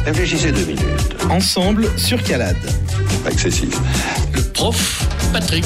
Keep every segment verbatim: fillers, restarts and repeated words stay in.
Réfléchissez deux minutes. Ensemble sur Calade. Excessif. Le prof Patrick.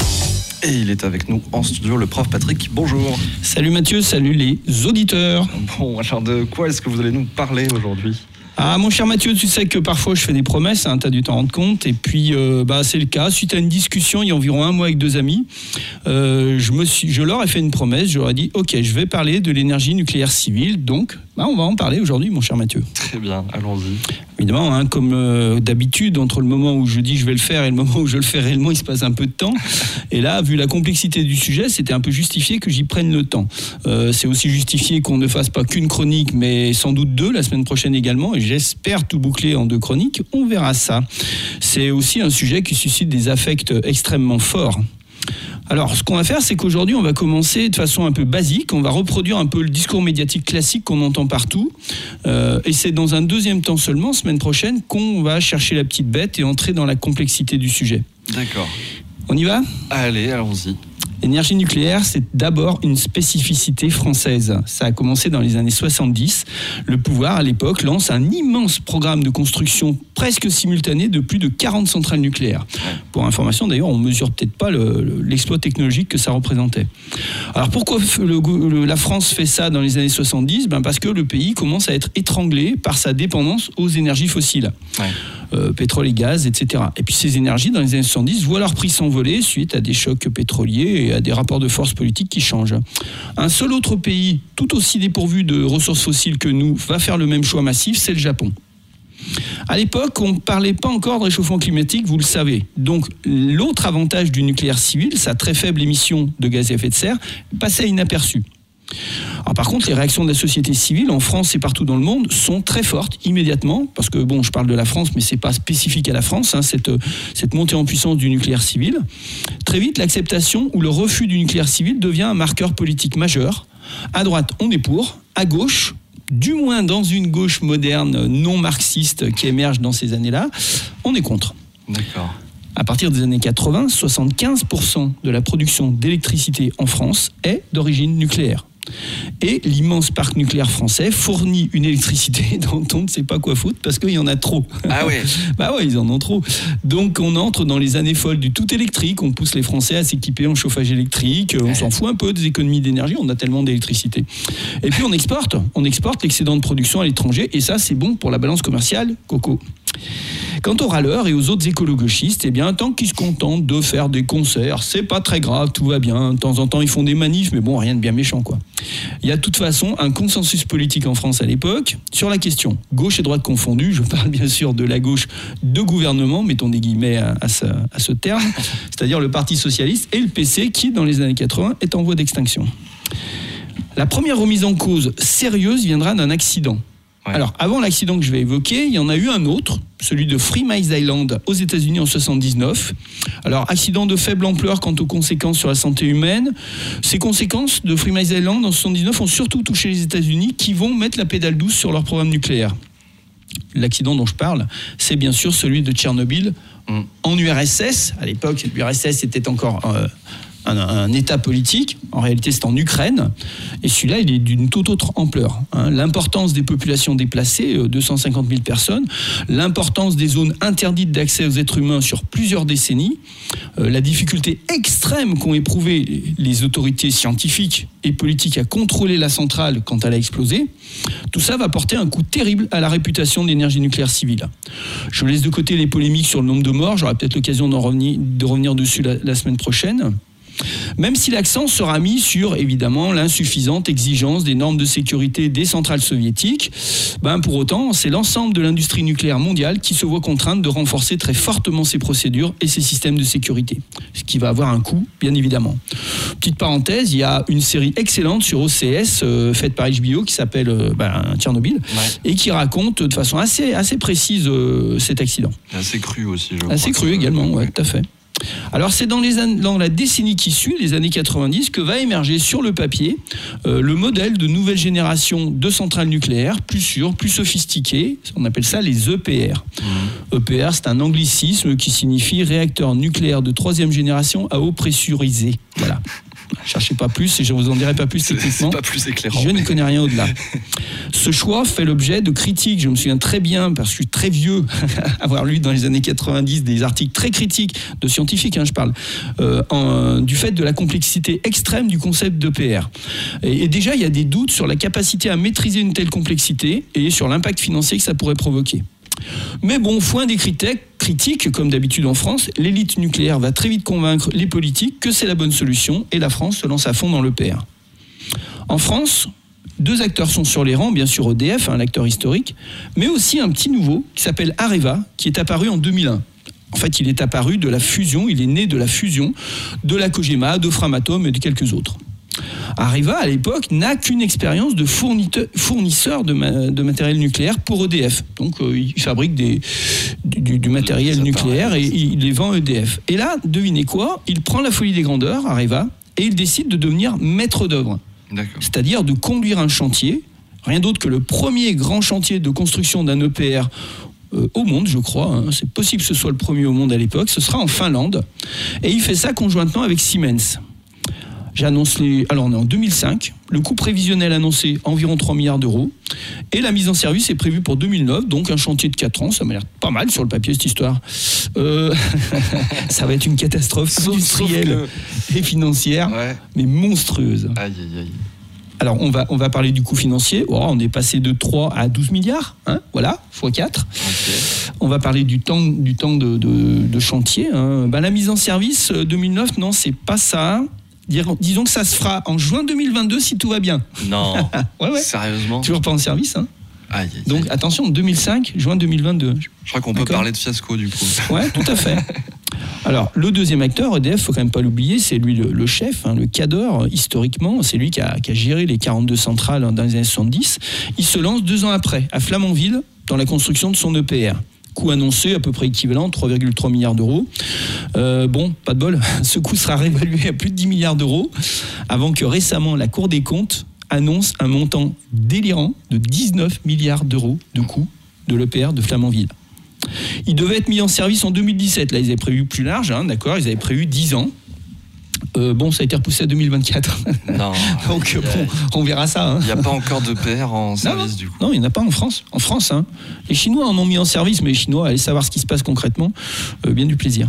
Et il est avec nous en studio, le prof Patrick. Bonjour. Salut Mathieu, salut les auditeurs. Bon, alors de quoi est-ce que vous allez nous parler aujourd'hui ? Ah mon cher Mathieu, tu sais que parfois je fais des promesses, hein, tu as dû t'en rendre compte, et puis euh, bah, c'est le cas. Suite à une discussion il y a environ un mois avec deux amis, euh, je, me suis, je leur ai fait une promesse, je leur ai dit ok, je vais parler de l'énergie nucléaire civile, donc bah, on va en parler aujourd'hui mon cher Mathieu. Très bien, allons-y. Évidemment, hein, comme euh, d'habitude, entre le moment où je dis je vais le faire et le moment où je le fais réellement, il se passe un peu de temps. Et là, vu la complexité du sujet, c'était un peu justifié que j'y prenne le temps. Euh, c'est aussi justifié qu'on ne fasse pas qu'une chronique, mais sans doute deux, la semaine prochaine également. Et j'espère tout boucler en deux chroniques. On verra ça. C'est aussi un sujet qui suscite des affects extrêmement forts. Alors, ce qu'on va faire, c'est qu'aujourd'hui, on va commencer de façon un peu basique. On va reproduire un peu le discours médiatique classique qu'on entend partout. Euh, et c'est dans un deuxième temps seulement, semaine prochaine, qu'on va chercher la petite bête et entrer dans la complexité du sujet. D'accord. On y va ? Allez, allons-y. L'énergie nucléaire, c'est d'abord une spécificité française. Ça a commencé dans les années soixante-dix. Le pouvoir, à l'époque, lance un immense programme de construction presque simultané de plus de quarante centrales nucléaires. Pour information, d'ailleurs, on ne mesure peut-être pas le, l'exploit technologique que ça représentait. Alors pourquoi le, le, la France fait ça dans les années soixante-dix ? Ben parce que le pays commence à être étranglé par sa dépendance aux énergies fossiles. Ouais. Euh, pétrole et gaz, et cetera. Et puis ces énergies, dans les années soixante-dix, voient leur prix s'envoler suite à des chocs pétroliers et à des rapports de force politiques qui changent. Un seul autre pays, tout aussi dépourvu de ressources fossiles que nous, va faire le même choix massif, c'est le Japon. À l'époque, on ne parlait pas encore de réchauffement climatique, vous le savez. Donc l'autre avantage du nucléaire civil, sa très faible émission de gaz à effet de serre, passait inaperçu. Alors par contre, les réactions de la société civile en France et partout dans le monde sont très fortes immédiatement, parce que bon, je parle de la France, mais c'est pas spécifique à la France, hein, cette, cette montée en puissance du nucléaire civil. Très vite, l'acceptation ou le refus du nucléaire civil devient un marqueur politique majeur. À droite, on est pour, à gauche, du moins dans une gauche moderne non marxiste qui émerge dans ces années-là, on est contre. D'accord. À partir des années quatre-vingts, soixante-quinze pour cent de la production d'électricité en France est d'origine nucléaire. Et l'immense parc nucléaire français fournit une électricité dont on ne sait pas quoi foutre parce qu'il y en a trop. Ah ouais. Bah ouais, ils en ont trop. Donc on entre dans les années folles du tout électrique, on pousse les Français à s'équiper en chauffage électrique, on s'en fout un peu des économies d'énergie, on a tellement d'électricité. Et puis on exporte, on exporte l'excédent de production à l'étranger et ça c'est bon pour la balance commerciale, coco. Quant aux râleurs et aux autres écolo-gauchistes, eh bien, tant qu'ils se contentent de faire des concerts, c'est pas très grave, tout va bien. De temps en temps, ils font des manifs, mais bon, rien de bien méchant, quoi. Il y a de toute façon un consensus politique en France à l'époque sur la question. Gauche et droite confondues, je parle bien sûr de la gauche de gouvernement, mettons des guillemets à, à, ce, à ce terme, c'est-à-dire le Parti Socialiste et le P C qui, dans les années quatre-vingts, est en voie d'extinction. La première remise en cause sérieuse viendra d'un accident. Ouais. Alors, avant l'accident que je vais évoquer, il y en a eu un autre, celui de Three Mile Island aux États-Unis en soixante-dix-neuf. Alors, accident de faible ampleur quant aux conséquences sur la santé humaine. Ces conséquences de Three Mile Island en soixante-dix-neuf ont surtout touché les États-Unis qui vont mettre la pédale douce sur leur programme nucléaire. L'accident dont je parle, c'est bien sûr celui de Tchernobyl mmh. en U R S S. À l'époque, l'U R S S était encore euh, un, un État politique. En réalité, c'est en Ukraine. Et celui-là, il est d'une toute autre ampleur. Hein. L'importance des populations déplacées, deux cent cinquante mille personnes, l'importance des zones interdites d'accès aux êtres humains sur plusieurs décennies, euh, la difficulté extrême qu'ont éprouvé les autorités scientifiques et politiques à contrôler la centrale quand elle a explosé, tout ça va porter un coup terrible à la réputation de l'énergie nucléaire civile. Je laisse de côté les polémiques sur le nombre de morts, j'aurai peut-être l'occasion d'en revenir, de revenir dessus la, la semaine prochaine. Même si l'accent sera mis sur, évidemment, l'insuffisante exigence des normes de sécurité des centrales soviétiques, ben pour autant, c'est l'ensemble de l'industrie nucléaire mondiale qui se voit contrainte de renforcer très fortement ses procédures et ses systèmes de sécurité. Ce qui va avoir un coût, bien évidemment. Petite parenthèse, il y a une série excellente sur O C S, euh, faite par H B O, qui s'appelle euh, ben, Tchernobyl, ouais. et qui raconte de façon assez, assez précise euh, cet accident. Assez cru aussi, je crois. Assez cru également, oui, ouais, tout à fait. Alors c'est dans, les an- dans la décennie qui suit, les années quatre-vingt-dix, que va émerger sur le papier euh, le modèle de nouvelle génération de centrales nucléaires, plus sûres, plus sophistiquées. On appelle ça les E P R. Mmh. E P R, c'est un anglicisme qui signifie réacteur nucléaire de troisième génération à eau pressurisée. Voilà. Cherchez pas plus et je vous en dirai pas plus C'est, techniquement. c'est pas plus éclairant. Je n'y connais rien au-delà. Ce choix fait l'objet de critiques. Je me souviens très bien, parce que je suis très vieux, avoir lu dans les années quatre-vingt-dix des articles très critiques de scientifiques, hein, je parle, euh, en, du fait de la complexité extrême du concept d'E P R. Et, et déjà, il y a des doutes sur la capacité à maîtriser une telle complexité et sur l'impact financier que ça pourrait provoquer. Mais bon, foin des critiques, comme d'habitude en France, l'élite nucléaire va très vite convaincre les politiques que c'est la bonne solution et la France se lance à fond dans l'E P R. En France, deux acteurs sont sur les rangs, bien sûr E D F, hein, l'acteur historique, mais aussi un petit nouveau qui s'appelle Areva, qui est apparu en deux mille un. En fait, il est apparu de la fusion, il est né de la fusion de la Cogema, de Framatome et de quelques autres. Areva, à l'époque, n'a qu'une expérience de fournisseur de, ma- de matériel nucléaire pour E D F. Donc, euh, il fabrique des, du, du matériel Ça nucléaire paraît. et il les vend à E D F. Et là, devinez quoi ? Il prend la folie des grandeurs, Areva, et il décide de devenir maître d'œuvre. D'accord. C'est-à-dire de conduire un chantier, rien d'autre que le premier grand chantier de construction d'un E P R euh, au monde, je crois. Hein. C'est possible que ce soit le premier au monde à l'époque. Ce sera en Finlande. Et il fait ça conjointement avec Siemens. J'annonce les... Alors, on est en deux mille cinq. Le coût prévisionnel annoncé, environ trois milliards d'euros. Et la mise en service est prévue pour deux mille neuf, donc un chantier de quatre ans. Ça m'a l'air pas mal sur le papier, cette histoire. Euh... ça va être une catastrophe Sauf- industrielle sauf et financière, Ouais. mais monstrueuse. Aïe, aïe, aïe. Alors, on va, on va parler du coût financier. Oh, on est passé de trois à douze milliards. Hein, voilà, fois quatre. Ok. On va parler du temps, du temps de, de, de chantier. Hein. Ben, la mise en service, deux mille neuf, non, c'est pas ça. Disons que ça se fera en juin deux mille vingt-deux si tout va bien. Non. Ouais, ouais. Sérieusement. Toujours pas en service. Hein. Aïe, aïe, Donc, aïe. attention, deux mille cinq, juin deux mille vingt-deux. Je crois qu'on peut D'accord. parler de fiasco du coup. Ouais, tout à fait. Alors, le deuxième acteur, E D F, faut quand même pas l'oublier, c'est lui le, le chef, hein, le cadre, historiquement. C'est lui qui a, qui a géré les quarante-deux centrales dans les années soixante-dix. Il se lance deux ans après, à Flamanville, dans la construction de son E P R. Coût annoncé à peu près équivalent, trois virgule trois milliards d'euros. Euh, bon, pas de bol, ce coût sera réévalué à plus de dix milliards d'euros, avant que récemment la Cour des comptes annonce un montant délirant de dix-neuf milliards d'euros de coût de l'E P R de Flamanville. Il devait être mis en service en deux mille dix-sept. Là, ils avaient prévu plus large, hein, d'accord, ils avaient prévu dix ans. Euh, bon, ça a été repoussé à deux mille vingt-quatre. Non. Donc, bon, on verra ça. Hein. Il n'y a pas encore de P R en service non, du coup. Non, il n'y en a pas en France. En France, hein. Les Chinois en ont mis en service, mais les Chinois, allez savoir ce qui se passe concrètement, euh, bien du plaisir.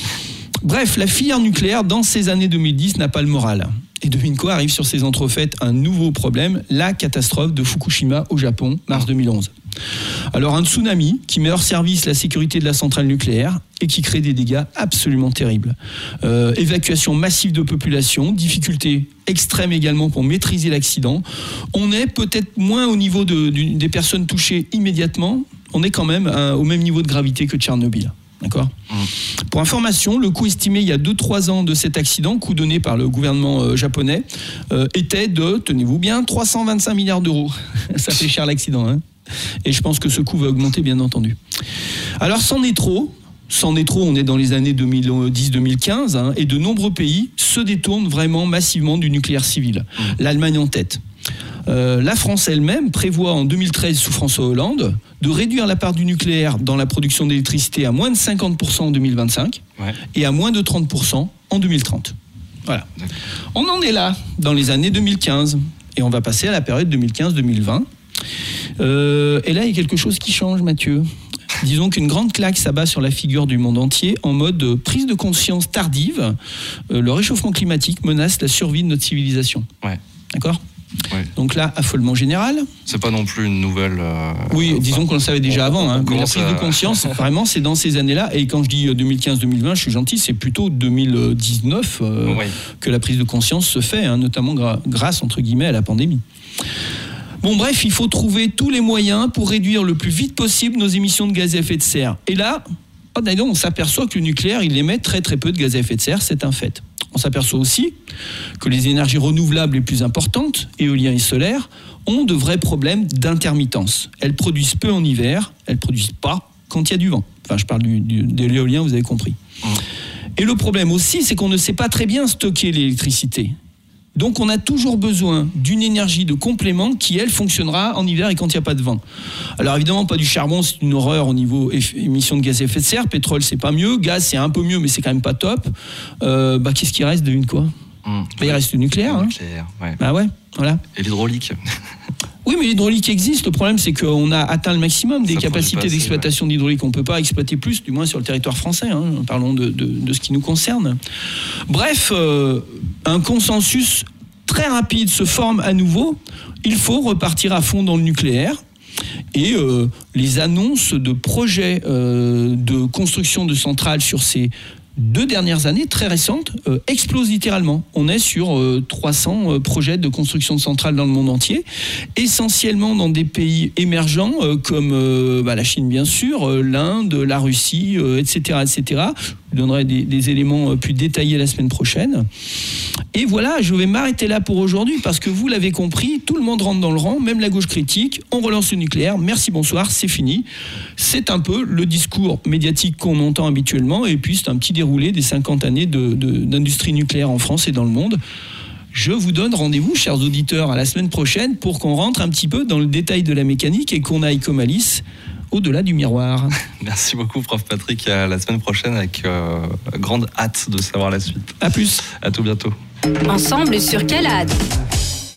Bref, la filière nucléaire, dans ces années deux mille dix, n'a pas le moral. Et devine quoi, arrive sur ces entrefaites un nouveau problème, la catastrophe de Fukushima au Japon, mars deux mille onze. Alors un tsunami qui met hors service la sécurité de la centrale nucléaire et qui crée des dégâts absolument terribles. Euh, évacuation massive de population, difficultés extrêmes également pour maîtriser l'accident. On est peut-être moins au niveau de, de, des personnes touchées immédiatement, on est quand même hein, au même niveau de gravité que Tchernobyl. D'accord ? Mmh. Pour information, le coût estimé il y a deux trois ans de cet accident, coût donné par le gouvernement euh, japonais, euh, était de, tenez-vous bien, trois cent vingt-cinq milliards d'euros. Ça fait cher l'accident, hein. Et je pense que ce coût va augmenter, bien entendu. Alors, c'en est trop. C'en est trop, on est dans les années deux mille dix deux mille quinze, hein, et de nombreux pays se détournent vraiment massivement du nucléaire civil. Mmh. L'Allemagne en tête. Euh, la France elle-même prévoit en deux mille treize, sous François Hollande, de réduire la part du nucléaire dans la production d'électricité à moins de cinquante pour cent en deux mille vingt-cinq ouais. et à moins de trente pour cent en deux mille trente. Voilà. D'accord. On en est là, dans les années deux mille quinze, et on va passer à la période deux mille quinze deux mille vingt. Euh, et là, il y a quelque chose qui change, Mathieu. Disons qu'une grande claque s'abat sur la figure du monde entier en mode prise de conscience tardive. Euh, le réchauffement climatique menace la survie de notre civilisation. Ouais. D'accord ? Ouais. Donc là, affolement général. C'est pas non plus une nouvelle... Euh, oui, enfin, disons qu'on le savait déjà on, avant. Hein, mais la prise à... de conscience, vraiment, c'est dans ces années-là. Et quand je dis deux mille quinze deux mille vingt, je suis gentil, c'est plutôt deux mille dix-neuf euh, ouais. que la prise de conscience se fait, hein, notamment gra- grâce, entre guillemets, à la pandémie. Bon, bref, il faut trouver tous les moyens pour réduire le plus vite possible nos émissions de gaz à effet de serre. Et là, oh, d'ailleurs, on s'aperçoit que le nucléaire, il émet très très peu de gaz à effet de serre, c'est un fait. On s'aperçoit aussi que les énergies renouvelables les plus importantes, éolien et solaire, ont de vrais problèmes d'intermittence. Elles produisent peu en hiver, elles produisent pas quand il y a du vent. Enfin, je parle du, du, de l'éolien, vous avez compris. Mmh. Et le problème aussi, c'est qu'on ne sait pas très bien stocker l'électricité. Donc, on a toujours besoin d'une énergie de complément qui, elle, fonctionnera en hiver et quand il n'y a pas de vent. Alors, évidemment, pas du charbon, c'est une horreur au niveau émissions de gaz à effet de serre. Pétrole, c'est pas mieux. Gaz, c'est un peu mieux, mais c'est quand même pas top. Euh, bah, qu'est-ce qui reste, devine quoi ? Mmh. Mais il reste le nucléaire. Le Hein. nucléaire, ouais. Bah ouais, voilà. Et l'hydraulique. Oui, mais l'hydraulique existe. Le problème, c'est qu'on a atteint le maximum des Ça capacités produit pas assez, d'exploitation d'hydraulique. On ne peut pas exploiter plus, du moins sur le territoire français. Hein. Parlons de, de, de ce qui nous concerne. Bref, euh, un consensus très rapide se forme à nouveau. Il faut repartir à fond dans le nucléaire. Et euh, les annonces de projets euh, de construction de centrales sur ces deux dernières années, très récentes, euh, explosent littéralement. On est sur euh, trois cents euh, projets de construction de centrales dans le monde entier, essentiellement dans des pays émergents euh, comme euh, bah, la Chine bien sûr, euh, l'Inde, la Russie, euh, et cetera, et cetera. Je donnerai des, des éléments euh, plus détaillés la semaine prochaine. Et voilà, je vais m'arrêter là pour aujourd'hui parce que vous l'avez compris, tout le monde rentre dans le rang, même la gauche critique. On relance le nucléaire. Merci, bonsoir, c'est fini. C'est un peu le discours médiatique qu'on entend habituellement et puis c'est un petit déroulé des cinquante années de, de, d'industrie nucléaire en France et dans le monde. Je vous donne rendez-vous, chers auditeurs, à la semaine prochaine pour qu'on rentre un petit peu dans le détail de la mécanique et qu'on aille comme Alice au-delà du miroir. Merci beaucoup, prof Patrick. À la semaine prochaine avec euh, grande hâte de savoir la suite. À plus. À tout bientôt. Ensemble sur Calade.